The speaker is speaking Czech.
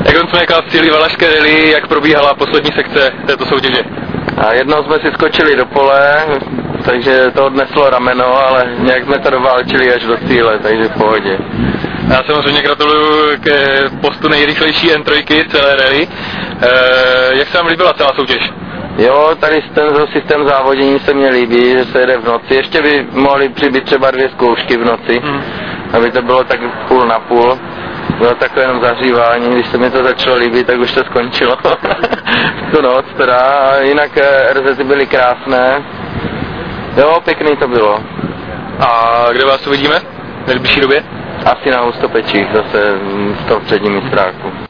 Jak jsme říkal v cíli Valašské rally, jak probíhala poslední sekce této soutěže? A jednou jsme si skočili do pole, takže to odneslo rameno, ale nějak jsme to doválčili až do cíle, takže v pohodě. Já samozřejmě gratuluju k postu nejrychlejší N3 celé rally. Jak se vám líbila celá soutěž? Jo, tady ten systém závodění se mně líbí, že se jede v noci. Ještě by mohly přibýt třeba 2 zkoušky v noci, aby to bylo tak půl na půl. Bylo takové jenom zahřívání, když se mi to začalo líbit, tak už to skončilo. Tu noc teda, a jinak RZ byly krásné. Jo, pěkný to bylo. A kde vás uvidíme v nejbližší době? Asi na Hustopečích, zase v tom předním mistráku.